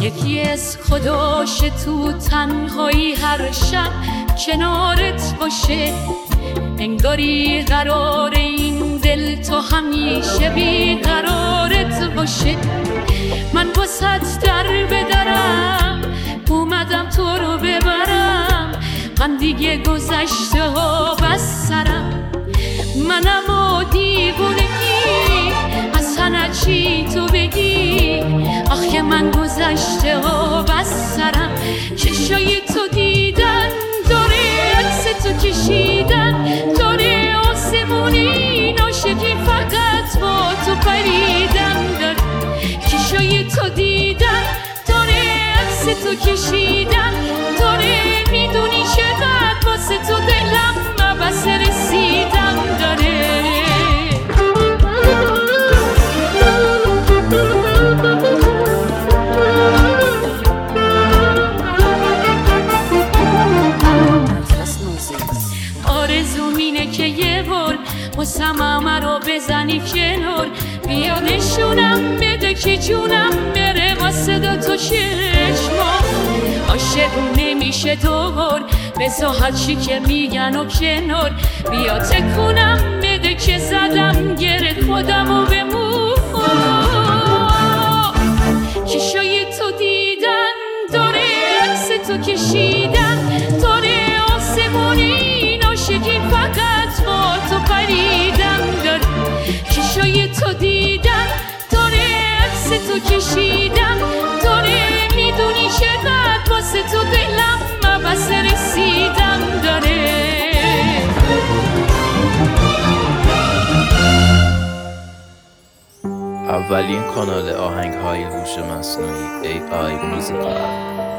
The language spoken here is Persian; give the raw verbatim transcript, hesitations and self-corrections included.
یکی از خداش تو تنهایی هر شب کنارت باشه، انگاری قرار این دل تا همیشه بی قرارت باشه. من واسط در بدرم اومدم تو رو ببرم، من دیگه گذشته ها بس سرم. منم و دیوونگی از همه چی تو بگی، آخه من گذشته ها بس سرم. چشای تو دیدن داره عکس تو کشیدن، داره آسمونی ناشکی فقط با تو پریدن داره. چشای تو دیدن داره عکس تو کشیدن، داره میدونی چقدر واسه تو دلم بس رسیدن داره. آرزوم اینه که یه بار واسم همه رو بزنی کنار، بیا نشونم بده که جونم بره واسه دو تا چشما. عاشق نمیشه دوبار، بذار هرچی که میگن و کنار، بیا تکونم بده که زدم گرد خودم و بمون. چشای تو دیدن داره عکس تو کشیدن، داره آسمونی ناشکی فقط با تو پریدن داره. چشای تو دیدن داره عکس تو کشیدن، داره میدونی چقدر واسه تو دلم بس رسیدن داره. اولین کانال آهنگ‌های هوش مصنوعی ای آی موزیک.